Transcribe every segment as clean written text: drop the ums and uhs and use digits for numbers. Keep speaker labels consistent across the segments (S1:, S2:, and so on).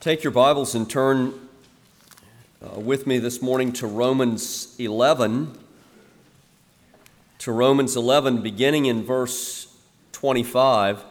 S1: Take your Bibles and turn with me this morning to Romans 11. To Romans 11, beginning in verse 25.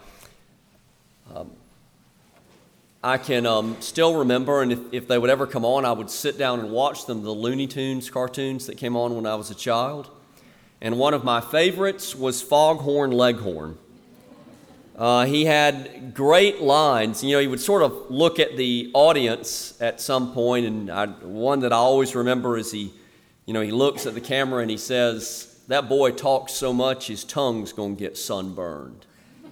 S1: I can still remember, and if they would ever come on, I would sit down and watch them, the Looney Tunes cartoons that came on when I was a child. And one of my favorites was Foghorn Leghorn. He had great lines. You know, he would sort of look at the audience at some point, and one that I always remember is he looks at the camera and he says, "That boy talks so much his tongue's going to get sunburned."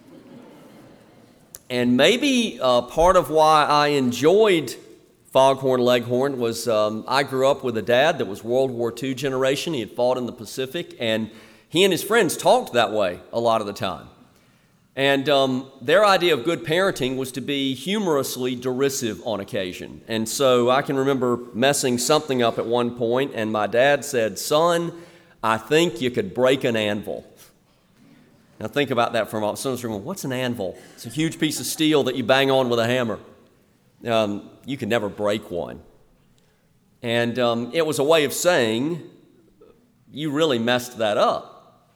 S1: And maybe part of why I enjoyed Foghorn Leghorn was I grew up with a dad that was World War II generation. He had fought in the Pacific, and he and his friends talked that way a lot of the time. And their idea of good parenting was to be humorously derisive on occasion. And so I can remember messing something up at one point, and my dad said, "Son, I think you could break an anvil." Now think about that for a moment. Someone's going, "What's an anvil?" It's a huge piece of steel that you bang on with a hammer. You can never break one. And it was a way of saying, you really messed that up.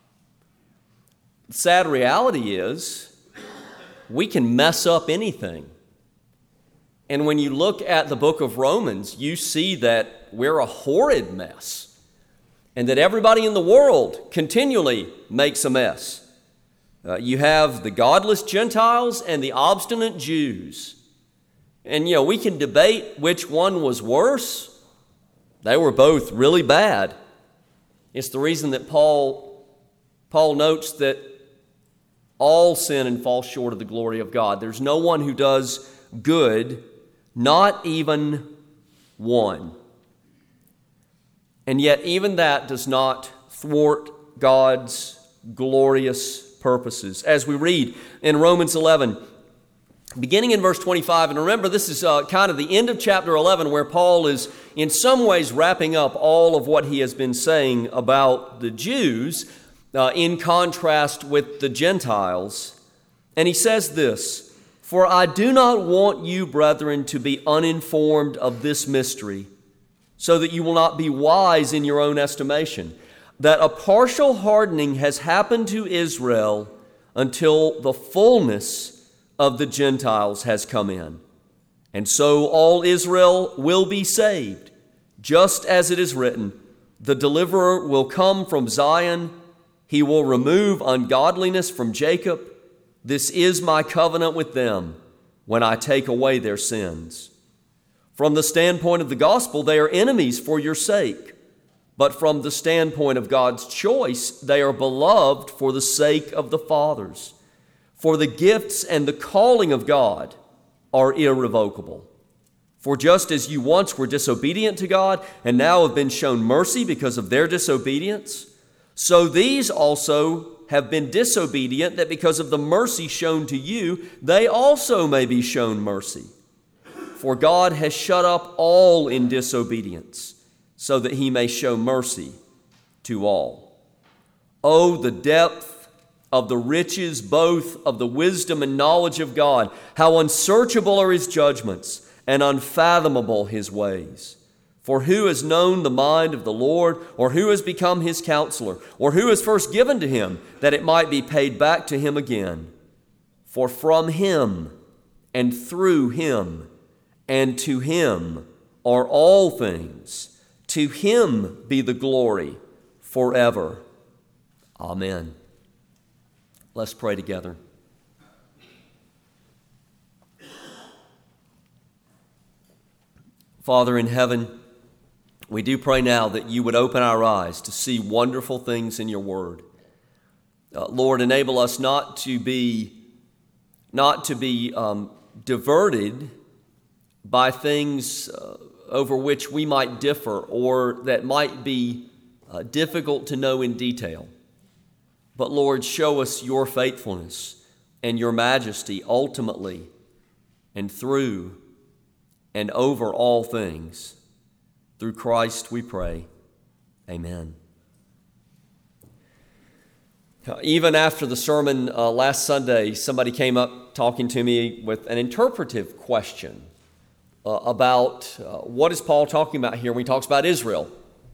S1: The sad reality is, we can mess up anything. And when you look at the book of Romans, you see that we're a horrid mess, and that everybody in the world continually makes a mess. You have the godless Gentiles and the obstinate Jews. And, we can debate which one was worse. They were both really bad. It's the reason that Paul notes that all sin and fall short of the glory of God. There's no one who does good, not even one. And yet even that does not thwart God's glorious purposes. As we read in Romans 11, beginning in verse 25, and remember this is kind of the end of chapter 11 where Paul is in some ways wrapping up all of what he has been saying about the Jews in contrast with the Gentiles. And he says this, "For I do not want you, brethren, to be uninformed of this mystery, so that you will not be wise in your own estimation, that a partial hardening has happened to Israel until the fullness of the Gentiles has come in. And so all Israel will be saved, just as it is written, the deliverer will come from Zion. He will remove ungodliness from Jacob. This is my covenant with them when I take away their sins. From the standpoint of the gospel, they are enemies for your sake. But from the standpoint of God's choice, they are beloved for the sake of the fathers. For the gifts and the calling of God are irrevocable. For just as you once were disobedient to God and now have been shown mercy because of their disobedience, so these also have been disobedient, that because of the mercy shown to you, they also may be shown mercy. For God has shut up all in disobedience, so that he may show mercy to all. Oh, the depth of the riches both of the wisdom and knowledge of God! How unsearchable are his judgments, and unfathomable his ways! For who has known the mind of the Lord, or who has become his counselor, or who has first given to him, that it might be paid back to him again? For from him, and through him, and to him are all things. To him be the glory forever. Amen. Let's pray together. Father in heaven, we do pray now that you would open our eyes to see wonderful things in your word. Lord, enable us not to be diverted by things over which we might differ or that might be difficult to know in detail. But Lord, show us your faithfulness and your majesty ultimately and through and over all things. Through Christ we pray. Amen. Even after the sermon last Sunday, somebody came up talking to me with an interpretive question. about what is Paul talking about here when he talks about Israel.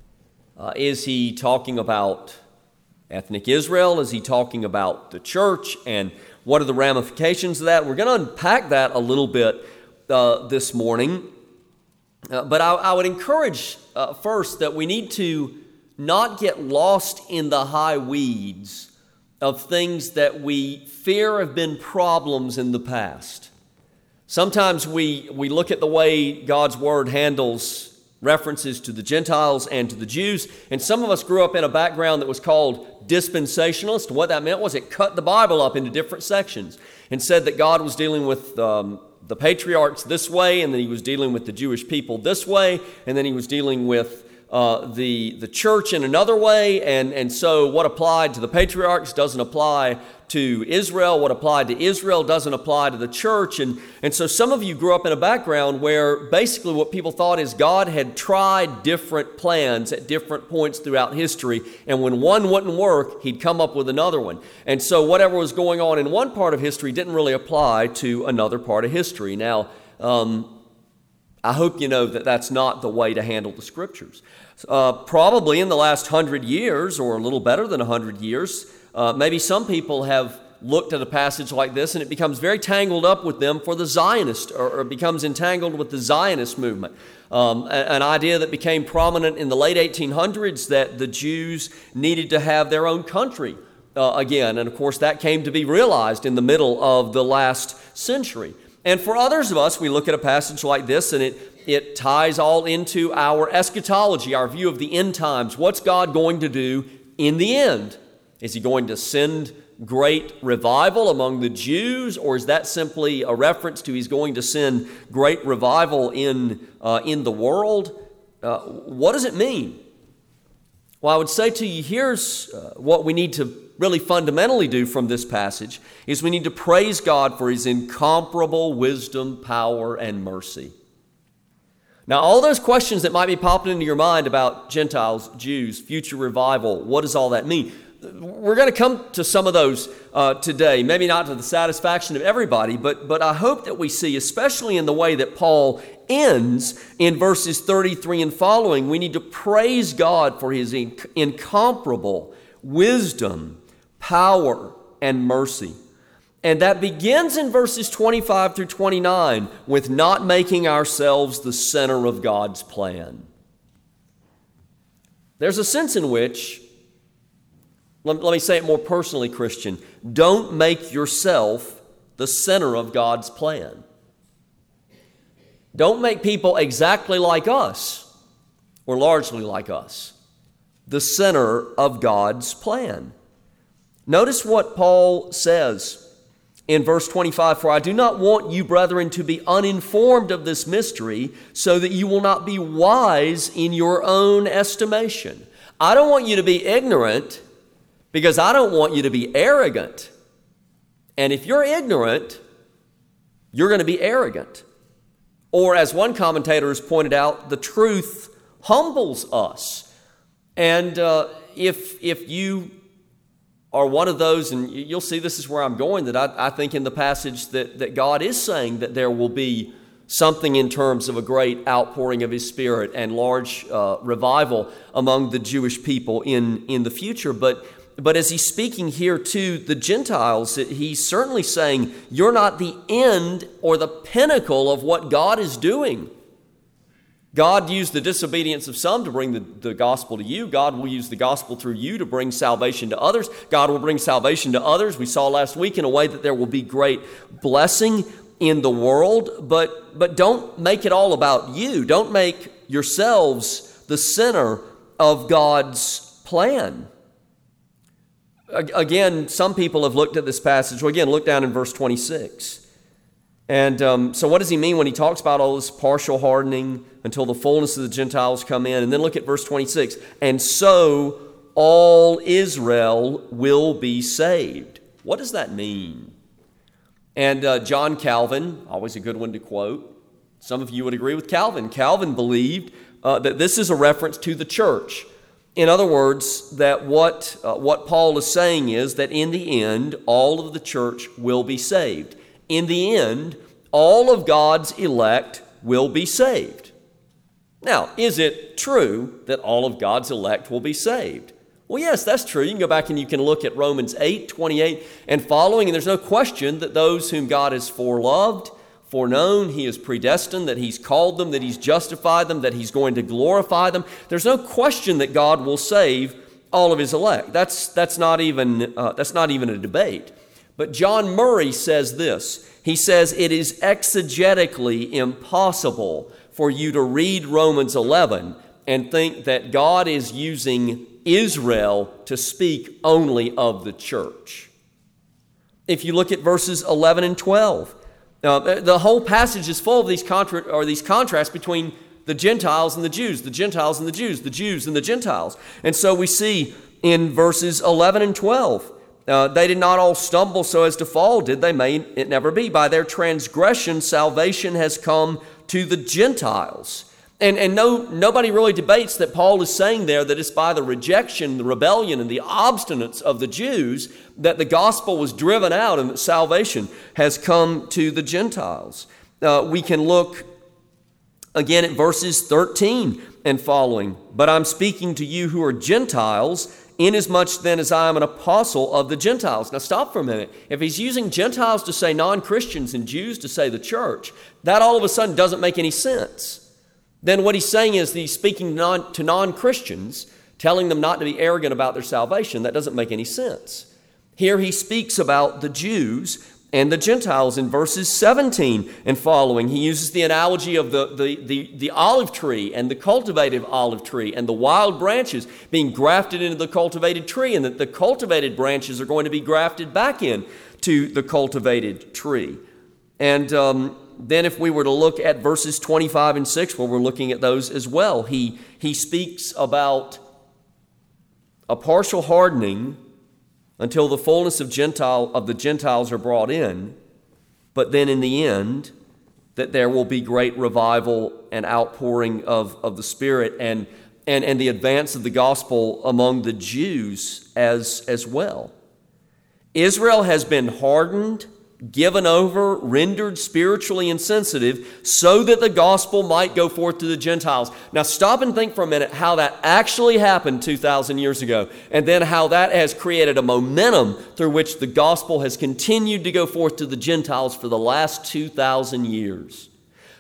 S1: Is he talking about ethnic Israel? Is he talking about the church? And what are the ramifications of that? We're going to unpack that a little bit this morning. But I would encourage first that we need to not get lost in the high weeds of things that we fear have been problems in the past. Sometimes we look at the way God's Word handles references to the Gentiles and to the Jews, and some of us grew up in a background that was called dispensationalist. What that meant was it cut the Bible up into different sections and said that God was dealing with the patriarchs this way, and then he was dealing with the Jewish people this way, and then he was dealing with the church in another way, and so what applied to the patriarchs doesn't apply to Israel. What applied to Israel doesn't apply to the church, and so some of you grew up in a background where basically what people thought is God had tried different plans at different points throughout history, and when one wouldn't work, he'd come up with another one. And so whatever was going on in one part of history didn't really apply to another part of history. Now, I hope you know that that's not the way to handle the Scriptures. Probably in the last 100 years, or a little better than 100 years, maybe some people have looked at a passage like this and it becomes very tangled up with them for the Zionist, or becomes entangled with the Zionist movement. An idea that became prominent in the late 1800s that the Jews needed to have their own country again. And of course that came to be realized in the middle of the last century. And for others of us, we look at a passage like this and it ties all into our eschatology, our view of the end times. What's God going to do in the end? Is he going to send great revival among the Jews, or is that simply a reference to he's going to send great revival in the world? What does it mean? Well, I would say to you, here's what we need to really fundamentally do from this passage, is we need to praise God for his incomparable wisdom, power, and mercy. Now, all those questions that might be popping into your mind about Gentiles, Jews, future revival, what does all that mean? We're going to come to some of those today, maybe not to the satisfaction of everybody, but I hope that we see, especially in the way that Paul ends in verses 33 and following, we need to praise God for his incomparable wisdom, power, and mercy. And that begins in verses 25 through 29 with not making ourselves the center of God's plan. There's a sense in which, let me say it more personally, Christian, don't make yourself the center of God's plan. Don't make people exactly like us, or largely like us, the center of God's plan. Notice what Paul says in verse 25, "For I do not want you, brethren, to be uninformed of this mystery, so that you will not be wise in your own estimation." I don't want you to be ignorant, because I don't want you to be arrogant. And if you're ignorant, you're going to be arrogant. Or as one commentator has pointed out, the truth humbles us. And if you are one of those, and you'll see this is where I'm going, that I think in the passage that God is saying that there will be something in terms of a great outpouring of his Spirit and large revival among the Jewish people in the future. But as he's speaking here to the Gentiles, he's certainly saying, you're not the end or the pinnacle of what God is doing. God used the disobedience of some to bring the gospel to you. God will use the gospel through you to bring salvation to others. God will bring salvation to others. We saw last week in a way that there will be great blessing in the world, but don't make it all about you. Don't make yourselves the center of God's plan. Again, some people have looked at this passage. Well, again, look down in verse 26. And so what does he mean when he talks about all this partial hardening until the fullness of the Gentiles come in? And then look at verse 26. "And so all Israel will be saved." What does that mean? And John Calvin, always a good one to quote. Some of you would agree with Calvin. Calvin believed that this is a reference to the church. In other words, that what Paul is saying is that in the end, all of the church will be saved. In the end, all of God's elect will be saved. Now, is it true that all of God's elect will be saved? Well, yes, that's true. You can go back and you can look at Romans 8:28 and following, and there's no question that those whom God has foreloved, foreknown, He has predestined, that He's called them, that He's justified them, that He's going to glorify them. There's no question that God will save all of His elect. That's not even a debate. But John Murray says this. He says it is exegetically impossible for you to read Romans 11 and think that God is using Israel to speak only of the church. If you look at verses 11 and 12, the whole passage is full of these contrasts between the Gentiles and the Jews, the Gentiles and the Jews, the Jews and the Gentiles. And so we see in verses 11 and 12, they did not all stumble so as to fall, did they? May it never be. By their transgression, salvation has come to the Gentiles. And nobody really debates that Paul is saying there that it's by the rejection, the rebellion, and the obstinance of the Jews that the gospel was driven out and that salvation has come to the Gentiles. We can look again at verses 13 and following. But I'm speaking to you who are Gentiles, inasmuch then as I am an apostle of the Gentiles. Now stop for a minute. If he's using Gentiles to say non-Christians and Jews to say the church, that all of a sudden doesn't make any sense. Then what he's saying is that he's speaking to non-Christians, telling them not to be arrogant about their salvation. That doesn't make any sense. Here he speaks about the Jews and the Gentiles in verses 17 and following. He uses the analogy of the olive tree and the cultivated olive tree and the wild branches being grafted into the cultivated tree, and that the cultivated branches are going to be grafted back in to the cultivated tree. And then if we were to look at verses 25 and 6, where we're looking at those as well, he speaks about a partial hardening until the fullness of the Gentiles are brought in, but then in the end, that there will be great revival and outpouring of the Spirit and the advance of the gospel among the Jews as well. Israel has been hardened, given over, rendered spiritually insensitive, so that the gospel might go forth to the Gentiles. Now stop and think for a minute how that actually happened 2,000 years ago, and then how that has created a momentum through which the gospel has continued to go forth to the Gentiles for the last 2,000 years.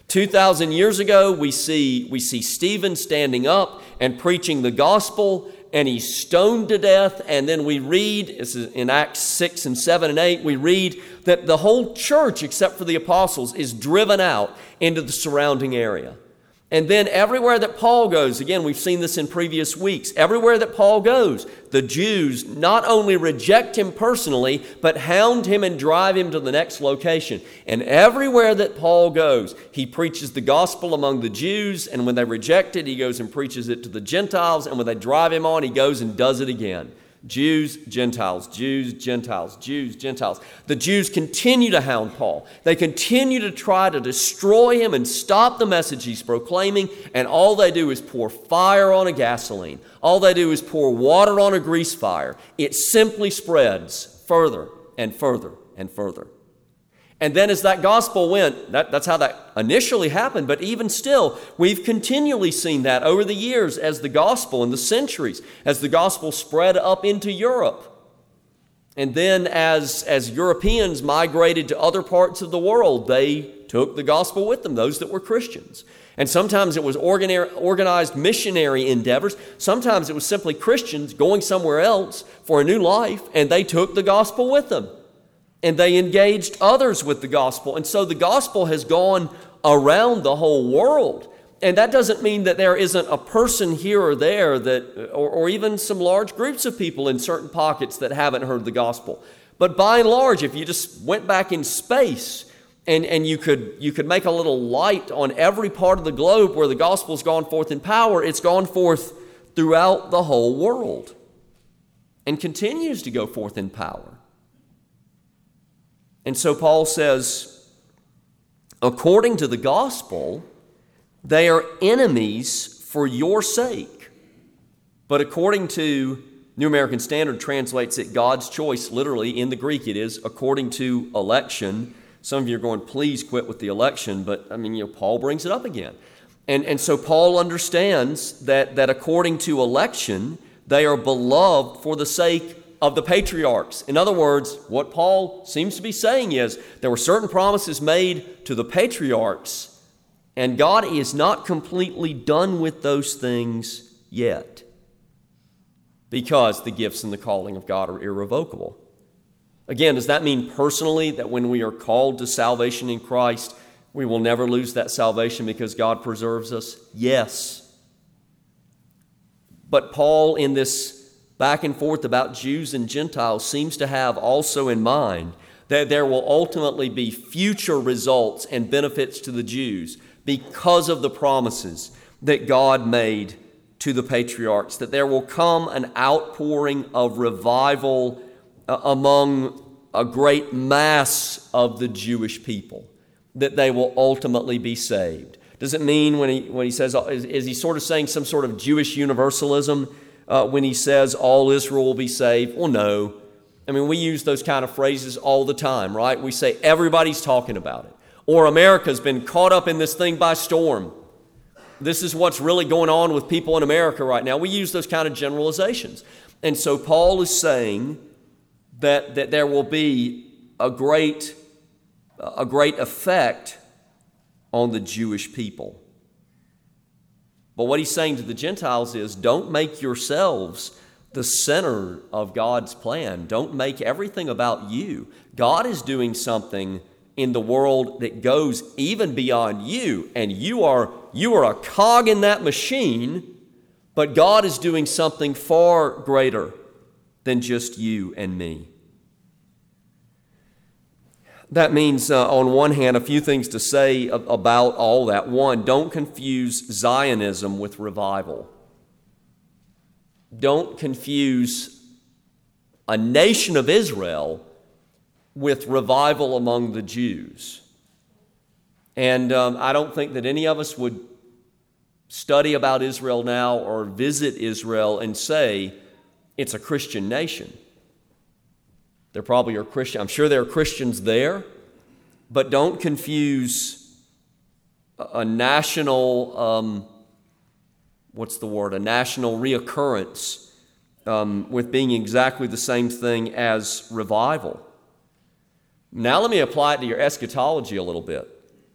S1: 2,000 years ago, we see Stephen standing up and preaching the gospel, and he's stoned to death. And then we read, this is in Acts 6 and 7 and 8, we read that the whole church, except for the apostles, is driven out into the surrounding area. And then everywhere that Paul goes, again, we've seen this in previous weeks, everywhere that Paul goes, the Jews not only reject him personally, but hound him and drive him to the next location. And everywhere that Paul goes, he preaches the gospel among the Jews, and when they reject it, he goes and preaches it to the Gentiles, and when they drive him on, he goes and does it again. Jews, Gentiles, Jews, Gentiles, Jews, Gentiles. The Jews continue to hound Paul. They continue to try to destroy him and stop the message he's proclaiming, and all they do is pour fire on a gasoline. All they do is pour water on a grease fire. It simply spreads further and further and further. And then as that gospel went, that's how that initially happened, but even still, we've continually seen that over the years as the gospel, in the centuries, as the gospel spread up into Europe. And then as Europeans migrated to other parts of the world, they took the gospel with them, those that were Christians. And sometimes it was organized missionary endeavors. Sometimes it was simply Christians going somewhere else for a new life, and they took the gospel with them. And they engaged others with the gospel. And so the gospel has gone around the whole world. And that doesn't mean that there isn't a person here or there that, or even some large groups of people in certain pockets that haven't heard the gospel. But by and large, if you just went back in space and you could make a little light on every part of the globe where the gospel's gone forth in power, it's gone forth throughout the whole world and continues to go forth in power. And so Paul says, according to the gospel, they are enemies for your sake. But according to New American Standard translates it God's choice, literally in the Greek it is, according to election, Some of you are going, please quit with the election, but Paul brings it up again. And so Paul understands that according to election, they are beloved for the sake of the patriarchs. In other words, what Paul seems to be saying is there were certain promises made to the patriarchs, and God is not completely done with those things yet, because the gifts and the calling of God are irrevocable. Again, does that mean personally that when we are called to salvation in Christ, we will never lose that salvation because God preserves us? Yes. But Paul, in this back and forth about Jews and Gentiles, seems to have also in mind that there will ultimately be future results and benefits to the Jews because of the promises that God made to the patriarchs, that there will come an outpouring of revival among a great mass of the Jewish people, that they will ultimately be saved. Does it mean when he says, is he sort of saying some sort of Jewish universalism when he says all Israel will be saved? Well, no. We use those kind of phrases all the time, right? We say everybody's talking about it. Or America's been caught up in this thing by storm. This is what's really going on with people in America right now. We use those kind of generalizations. And so Paul is saying that there will be a great effect on the Jewish people. But what he's saying to the Gentiles is, don't make yourselves the center of God's plan. Don't make everything about you. God is doing something in the world that goes even beyond you, and you are a cog in that machine, but God is doing something far greater than just you and me. That means, on one hand, a few things to say about all that. One, don't confuse Zionism with revival. Don't confuse a nation of Israel with revival among the Jews. And I don't think that any of us would study about Israel now or visit Israel and say it's a Christian nation. There probably are Christians. I'm sure there are Christians there, but don't confuse a national, a national reoccurrence with being exactly the same thing as revival. Now let me apply it to your eschatology a little bit.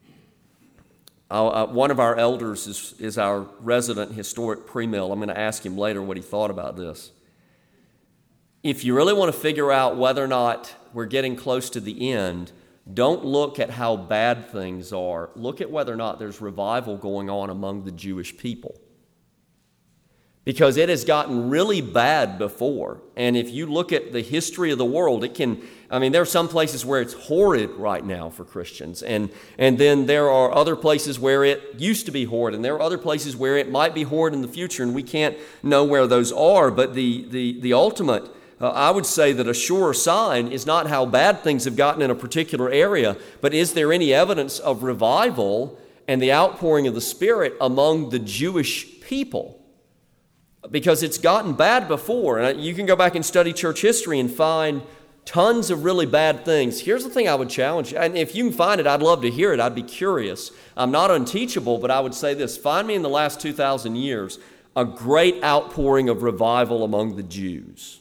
S1: One of our elders is our resident historic pre-mill. I'm going to ask him later what he thought about this. If you really want to figure out whether or not we're getting close to the end, don't look at how bad things are. Look at whether or not there's revival going on among the Jewish people. Because it has gotten really bad before. And if you look at the history of the world, there are some places where it's horrid right now for Christians. And then there are other places where it used to be horrid. And there are other places where it might be horrid in the future. And we can't know where those are. But the ultimate, I would say that a sure sign is not how bad things have gotten in a particular area, but is there any evidence of revival and the outpouring of the Spirit among the Jewish people? Because it's gotten bad before. And you can go back and study church history and find tons of really bad things. Here's the thing I would challenge you. And if you can find it, I'd love to hear it. I'd be curious. I'm not unteachable, but I would say this. Find me in the last 2,000 years a great outpouring of revival among the Jews.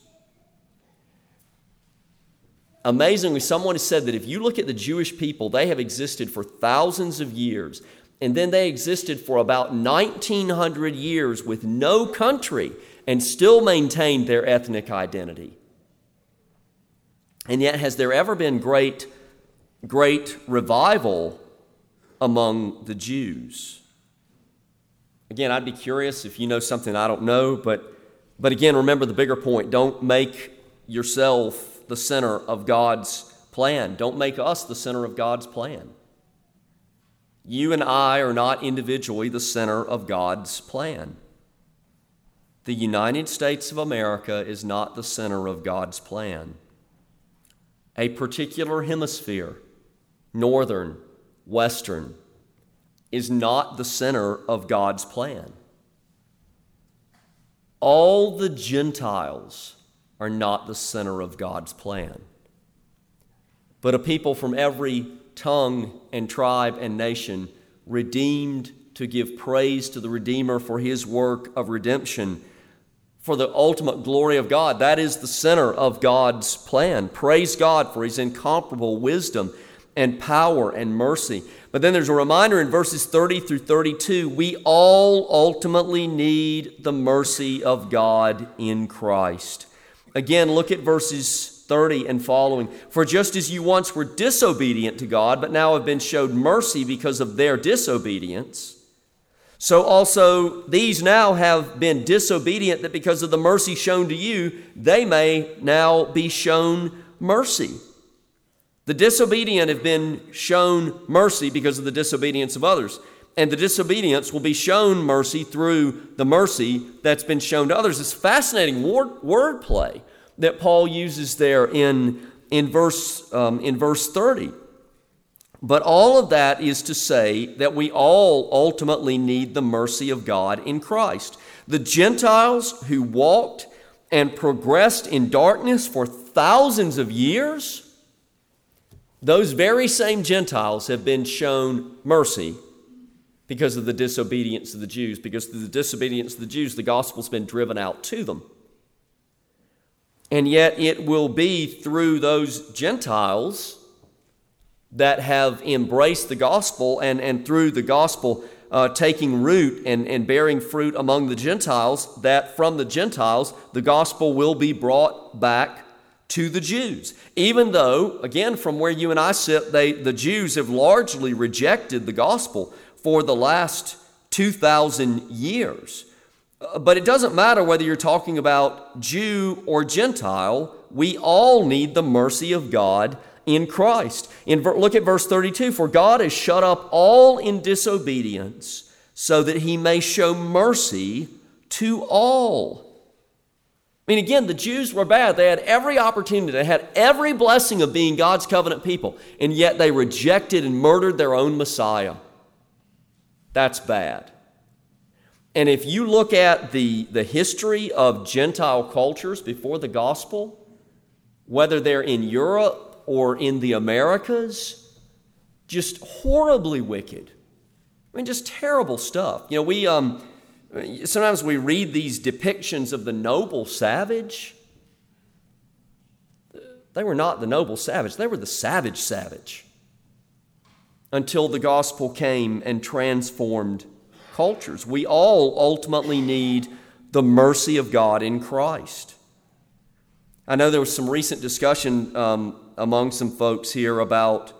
S1: Amazingly, someone has said that if you look at the Jewish people, they have existed for thousands of years. And then they existed for about 1,900 years with no country and still maintained their ethnic identity. And yet, has there ever been great revival among the Jews? Again, I'd be curious if you know something I don't know, but again, remember the bigger point. Don't make yourself the center of God's plan. Don't make us the center of God's plan. You and I are not individually the center of God's plan. The United States of America is not the center of God's plan. A particular hemisphere, northern, western, is not the center of God's plan. All the Gentiles are not the center of God's plan. But a people from every tongue and tribe and nation, redeemed to give praise to the Redeemer for his work of redemption, for the ultimate glory of God. That is the center of God's plan. Praise God for his incomparable wisdom and power and mercy. But then there's a reminder in verses 30 through 32, we all ultimately need the mercy of God in Christ. Again, look at verses 30 and following. For just as you once were disobedient to God, but now have been showed mercy because of their disobedience, so also these now have been disobedient, that because of the mercy shown to you, they may now be shown mercy. The disobedient have been shown mercy because of the disobedience of others. And the disobedience will be shown mercy through the mercy that's been shown to others. It's fascinating wordplay that Paul uses there in verse 30. But all of that is to say that we all ultimately need the mercy of God in Christ. The Gentiles who walked and progressed in darkness for thousands of years, those very same Gentiles have been shown mercy because of the disobedience of the Jews. Because of the disobedience of the Jews, the gospel's been driven out to them. And yet it will be through those Gentiles that have embraced the gospel and through the gospel taking root and bearing fruit among the Gentiles, that from the Gentiles the gospel will be brought back to the Jews. Even though, again, from where you and I sit, the Jews have largely rejected the gospel for the last 2,000 years. But it doesn't matter whether you're talking about Jew or Gentile, we all need the mercy of God in Christ. Look at verse 32. For God has shut up all in disobedience, so that he may show mercy to all. I mean, again, the Jews were bad. They had every opportunity. They had every blessing of being God's covenant people, and yet they rejected and murdered their own Messiah. That's bad. And if you look at the history of Gentile cultures before the gospel, whether they're in Europe or in the Americas, just horribly wicked. I mean, just terrible stuff. You know, sometimes we read these depictions of the noble savage. They were not the noble savage. They were the savage until the gospel came and transformed cultures. We all ultimately need the mercy of God in Christ. I know there was some recent discussion among some folks here about,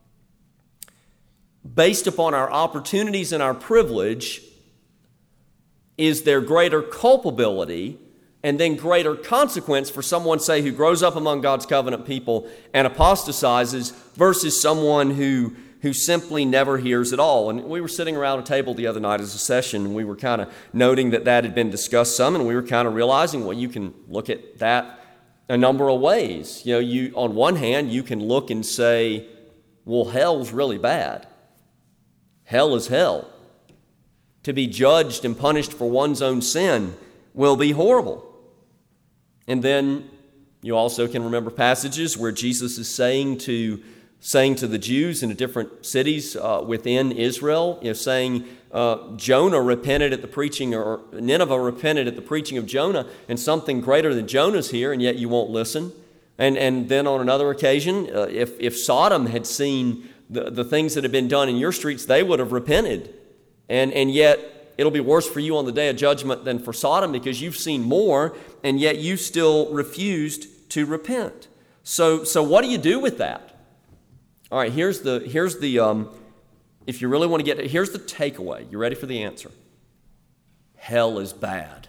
S1: based upon our opportunities and our privilege, is there greater culpability and then greater consequence for someone, say, who grows up among God's covenant people and apostatizes versus someone who simply never hears at all? And we were sitting around a table the other night as a session, and we were kind of noting that had been discussed some, and we were kind of realizing, well, you can look at that a number of ways. You know, on one hand, you can look and say, well, hell's really bad. Hell is hell. To be judged and punished for one's own sin will be horrible. And then you also can remember passages where Jesus is saying to the Jews in the different cities within Israel, saying Jonah repented at the preaching, or Nineveh repented at the preaching of Jonah, and something greater than Jonah's here, and yet you won't listen. And then on another occasion, if Sodom had seen the things that have been done in your streets, they would have repented. And yet it'll be worse for you on the day of judgment than for Sodom, because you've seen more, and yet you still refused to repent. So what do you do with that? All right, here's the if you really want to get it, here's the takeaway. You ready for the answer? Hell is bad.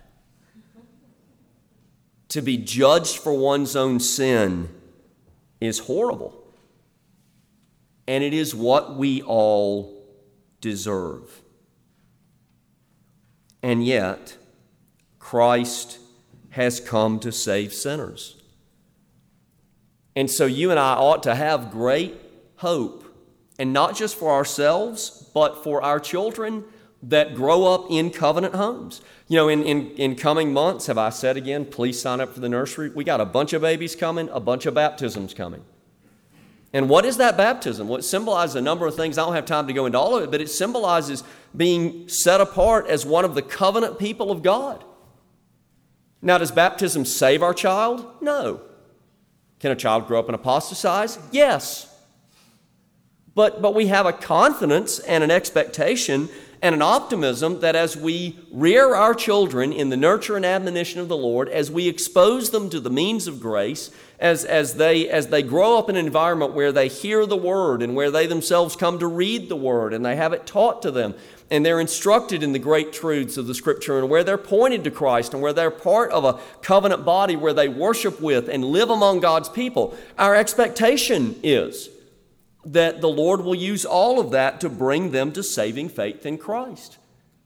S1: To be judged for one's own sin is horrible. And it is what we all deserve. And yet, Christ has come to save sinners. And so you and I ought to have great hope, and not just for ourselves, but for our children that grow up in covenant homes. You know, in coming months, have I said again, please sign up for the nursery. We got a bunch of babies coming, a bunch of baptisms coming. And what is that baptism? Well, it symbolizes a number of things. I don't have time to go into all of it, but it symbolizes being set apart as one of the covenant people of God. Now, does baptism save our child? No. Can a child grow up and apostatize? Yes. But we have a confidence and an expectation and an optimism that as we rear our children in the nurture and admonition of the Lord, as we expose them to the means of grace, as they grow up in an environment where they hear the Word and where they themselves come to read the Word and they have it taught to them and they're instructed in the great truths of the Scripture and where they're pointed to Christ and where they're part of a covenant body where they worship with and live among God's people, our expectation is that the Lord will use all of that to bring them to saving faith in Christ.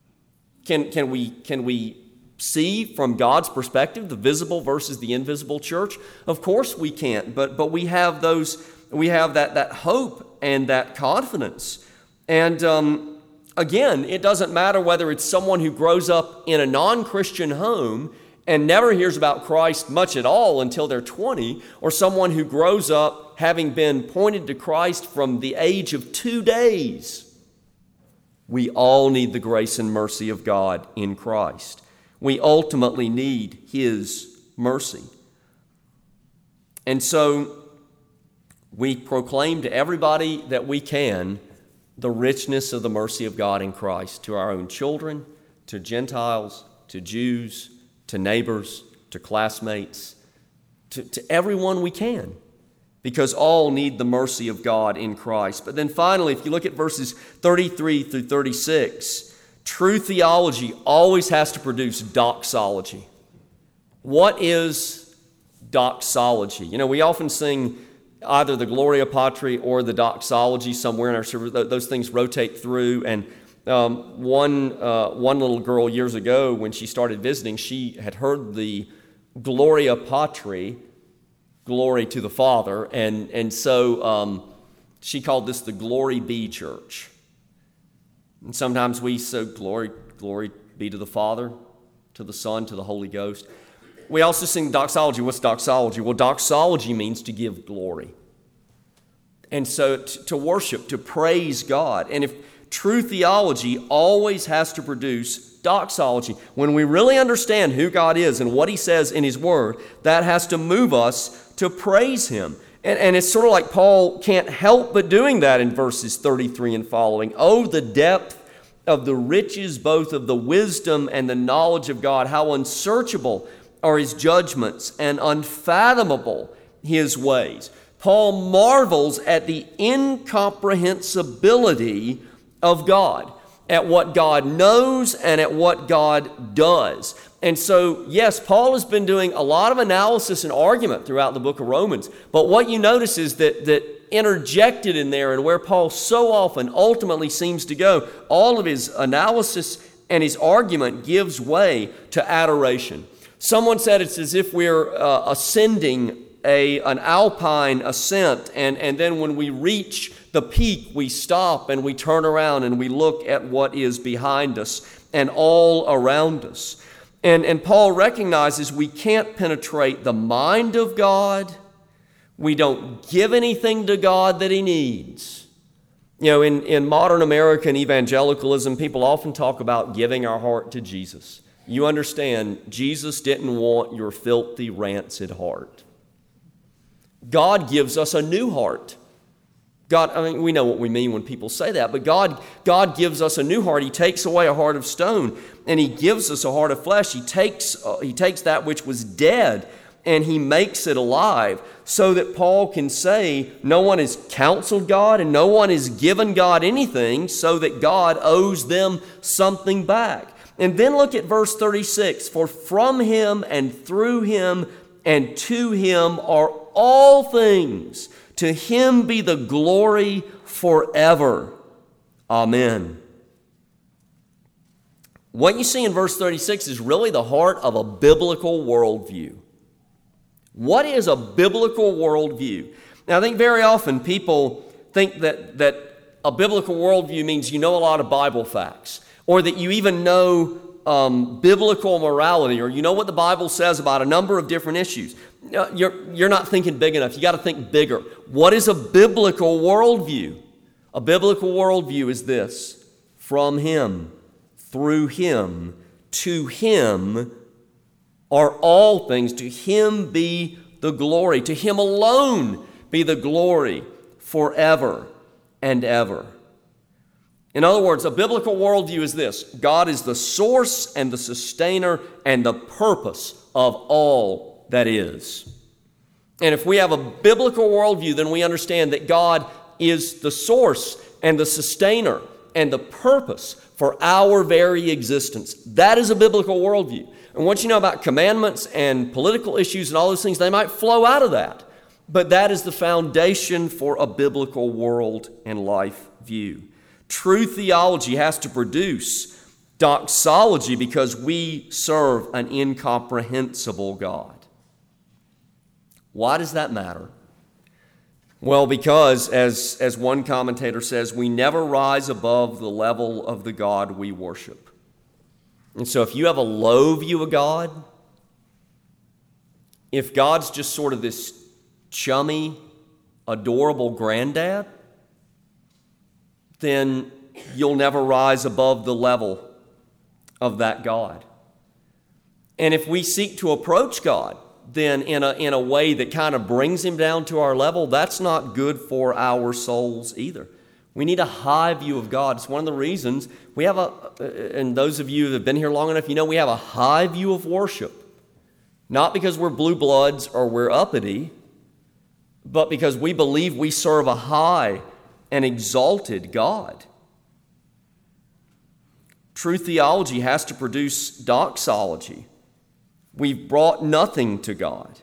S1: Can we see from God's perspective the visible versus the invisible church? Of course we can't, but we have that hope and that confidence. And again, it doesn't matter whether it's someone who grows up in a non-Christian home and never hears about Christ much at all until they're 20, or someone who grows up having been pointed to Christ from the age of 2 days. We all need the grace and mercy of God in Christ. We ultimately need His mercy. And so we proclaim to everybody that we can the richness of the mercy of God in Christ to our own children, to Gentiles, to Jews, to neighbors, to classmates, to everyone we can, because all need the mercy of God in Christ. But then finally, if you look at verses 33 through 36, true theology always has to produce doxology. What is doxology? You know, we often sing either the Gloria Patri or the doxology somewhere in our service. Those things rotate through. And one little girl years ago, when she started visiting, she had heard the Gloria Patri, glory to the Father, and so she called this the Glory Be Church. And sometimes we say glory be to the Father, to the Son, to the Holy Ghost. We also sing doxology. What's doxology? Well, doxology means to give glory. And so to worship, to praise God. And if true theology always has to produce doxology, when we really understand who God is and what He says in His Word, that has to move us to praise Him. And it's sort of like Paul can't help but doing that in verses 33 and following. Oh, the depth of the riches both of the wisdom and the knowledge of God, how unsearchable are His judgments and unfathomable His ways. Paul marvels at the incomprehensibility of God, at what God knows and at what God does. And so, yes, Paul has been doing a lot of analysis and argument throughout the book of Romans, but what you notice is that interjected in there, and where Paul so often ultimately seems to go, all of his analysis and his argument gives way to adoration. Someone said it's as if we're ascending an alpine ascent, and then when we reach the peak, we stop and we turn around and we look at what is behind us and all around us. And Paul recognizes we can't penetrate the mind of God. We don't give anything to God that He needs. You know, in modern American evangelicalism, people often talk about giving our heart to Jesus. You understand, Jesus didn't want your filthy, rancid heart. God gives us a new heart. God, I mean, we know what we mean when people say that, but God gives us a new heart. He takes away a heart of stone, and He gives us a heart of flesh. He takes that which was dead, and He makes it alive, so that Paul can say, no one has counseled God, and no one has given God anything, so that God owes them something back. And then look at verse 36. For from Him and through Him and to Him are all things. To Him be the glory forever. Amen. What you see in verse 36 is really the heart of a biblical worldview. What is a biblical worldview? Now, I think very often people think that a biblical worldview means you know a lot of Bible facts, or that you even know biblical morality, or you know what the Bible says about a number of different issues, you're not thinking big enough. You got to think bigger. What is a biblical worldview? A biblical worldview is this: from Him, through Him, to Him are all things. To Him be the glory. To Him alone be the glory forever and ever. In other words, a biblical worldview is this: God is the source and the sustainer and the purpose of all that is. And if we have a biblical worldview, then we understand that God is the source and the sustainer and the purpose for our very existence. That is a biblical worldview. And what you know about commandments and political issues and all those things, they might flow out of that. But that is the foundation for a biblical world and life view. True theology has to produce doxology because we serve an incomprehensible God. Why does that matter? Well, because, as one commentator says, we never rise above the level of the God we worship. And so if you have a low view of God, if God's just sort of this chummy, adorable granddad, then you'll never rise above the level of that God. And if we seek to approach God, then in a way that kind of brings Him down to our level, that's not good for our souls either. We need a high view of God. It's one of the reasons we have and those of you that have been here long enough, you know we have a high view of worship. Not because we're blue bloods or we're uppity, but because we believe we serve a high and exalted God. True theology has to produce doxology. We've brought nothing to God.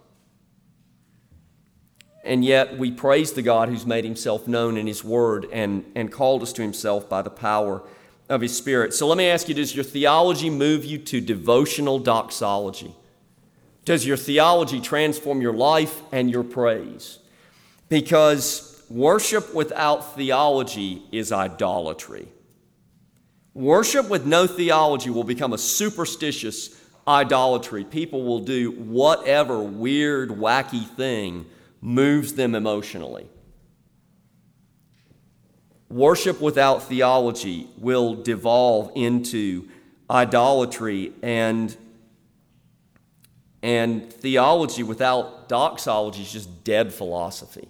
S1: And yet we praise the God who's made Himself known in His Word and called us to Himself by the power of His Spirit. So let me ask you, does your theology move you to devotional doxology? Does your theology transform your life and your praise? Because worship without theology is idolatry. Worship with no theology will become a superstitious idolatry. People will do whatever weird, wacky thing moves them emotionally. Worship without theology will devolve into idolatry, and theology without doxology is just dead philosophy.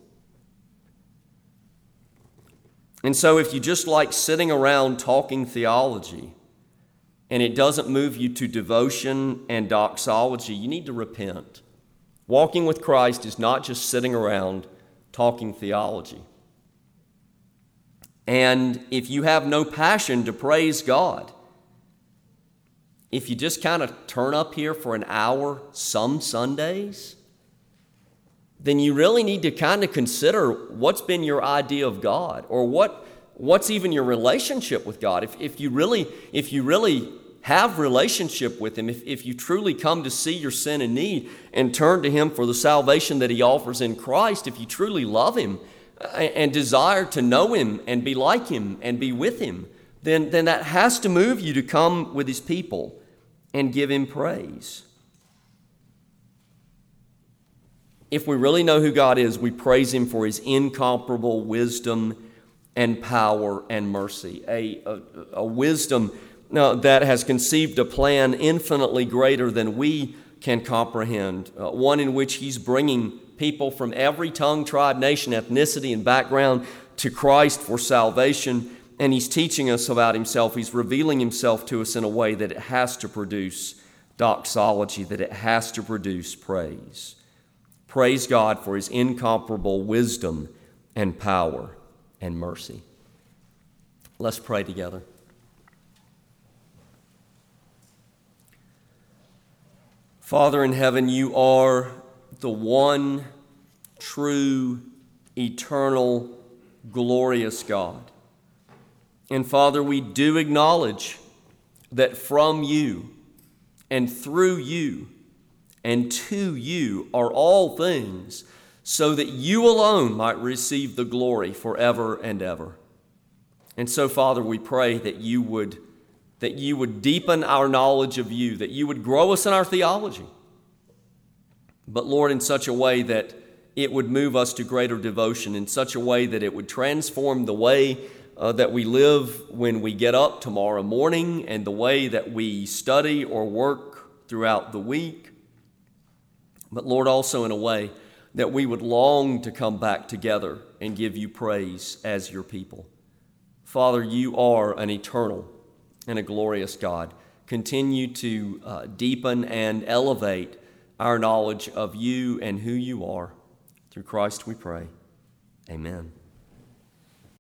S1: And so if you just like sitting around talking theology and it doesn't move you to devotion and doxology, you need to repent. Walking with Christ is not just sitting around talking theology. And if you have no passion to praise God, if you just kind of turn up here for an hour some Sundays, then you really need to kind of consider what's been your idea of God, or what's even your relationship with God. If you really have relationship with Him, if you truly come to see your sin and need and turn to Him for the salvation that He offers in Christ, if you truly love Him and desire to know Him and be like Him and be with Him, then that has to move you to come with His people and give Him praise. If we really know who God is, we praise Him for His incomparable wisdom and power and mercy. A wisdom that has conceived a plan infinitely greater than we can comprehend, one in which He's bringing people from every tongue, tribe, nation, ethnicity, and background to Christ for salvation, and He's teaching us about Himself. He's revealing Himself to us in a way that it has to produce doxology, that it has to produce praise. Praise God for His incomparable wisdom and power and mercy. Let's pray together. Father in heaven, You are the one true, eternal, glorious God. And Father, we do acknowledge that from You and through You and to You are all things, so that You alone might receive the glory forever and ever. And so, Father, we pray that You would that you would deepen our knowledge of you, that you would grow us in our theology. But Lord, in such a way that it would move us to greater devotion, in such a way that it would transform the way that we live when we get up tomorrow morning and the way that we study or work throughout the week. But Lord, also in a way that we would long to come back together and give you praise as your people. Father, you are an eternal and a glorious God. Continue to deepen and elevate our knowledge of you and who you are. Through Christ we pray. Amen.